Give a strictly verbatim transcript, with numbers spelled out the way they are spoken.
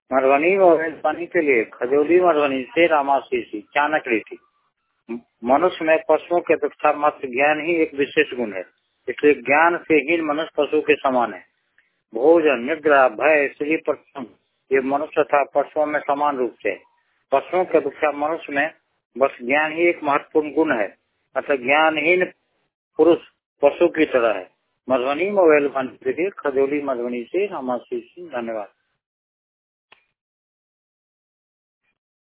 Madhubani mobile पानी के लिए खजौली मधुबनी से रामाशीषी चाणक्य रीति। मनुष्य में पशुओं के अपेक्षा मात्र ज्ञान ही एक विशेष गुण है, इसलिए ज्ञान से ही मनुष्य पशु के समान है। भोजन, निद्रा, भय, श्री परिश्रम ये मनुष्य तथा पशुओं में समान रूप से। पशुओं के अपेक्षा मनुष्य में बस ज्ञान ही एक महत्वपूर्ण गुण है, अतः ज्ञानहीन पुरुष पशु की तरह है। मधुबनी मोबाइल पानी के लिए खजौली मधुबनी से रामाशीषी। धन्यवाद।